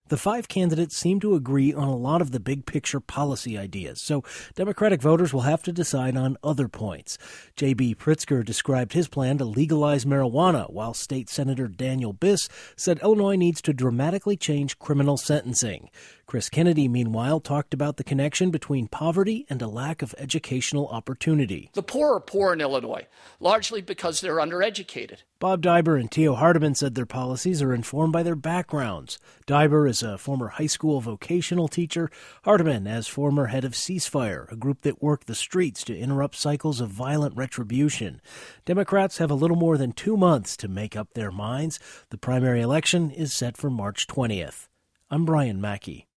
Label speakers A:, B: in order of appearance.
A: The five candidates seem to agree on a lot of the big-picture policy ideas, so Democratic voters will have to decide on other points. J.B. Pritzker described his plan to legalize marijuana, while State Senator Daniel Biss said Illinois needs to dramatically change criminal sentencing. Chris Kennedy, meanwhile, talked about the connection between poverty and a lack of educational opportunity.
B: The poor are poor in Illinois, largely because they're undereducated.
A: Bob Dibur and Tio Hardiman said their policies are informed by their backgrounds. Dibur is a former high school vocational teacher, Hardiman as former head of Ceasefire, a group that worked the streets to interrupt cycles of violent retribution. Democrats have a little more than 2 months to make up their minds. The primary election is set for March 20th. I'm Brian Mackey.